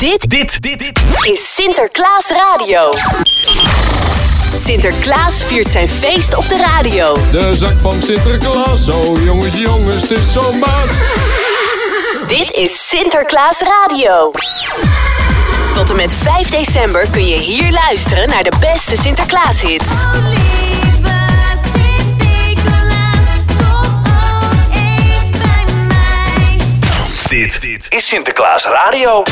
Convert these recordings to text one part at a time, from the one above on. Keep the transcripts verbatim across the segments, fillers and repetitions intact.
Dit, dit, dit, dit is Sinterklaas Radio. Sinterklaas viert zijn feest op de radio. De zak van Sinterklaas, oh jongens, jongens, het is zo'n baas. Dit is Sinterklaas Radio. Tot en met vijf december kun je hier luisteren naar de beste Sinterklaas-hits. Oh, lieve Sinterklaas, stop ook eens bij mij. Dit, dit is Sinterklaas Radio.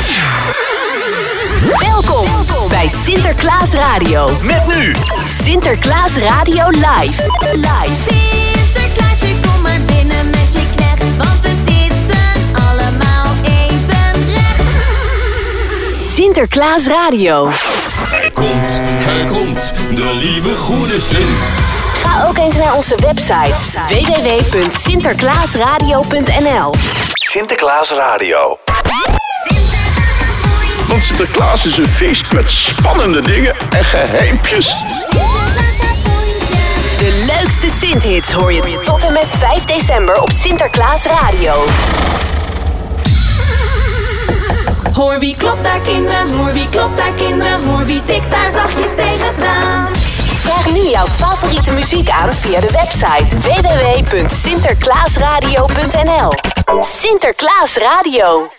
Welkom bij Sinterklaas Radio. Met nu Sinterklaas Radio Live. Live. Sinterklaasje, kom maar binnen met je knecht, want we zitten allemaal even recht. Sinterklaas Radio. Hij komt, hij komt, de lieve goede Sint. Ga ook eens naar onze website w w w punt sinterklaasradio punt n l. Sinterklaas Radio. Want Sinterklaas is een feest met spannende dingen en geheimpjes. De leukste Sint-hits hoor je tot en met vijf december op Sinterklaas Radio. Hoor wie klopt daar kinderen, hoor wie klopt daar kinderen, hoor wie tikt daar zachtjes tegen het raam. Vraag nu jouw favoriete muziek aan via de website w w w punt sinterklaasradio punt n l. Sinterklaas Radio.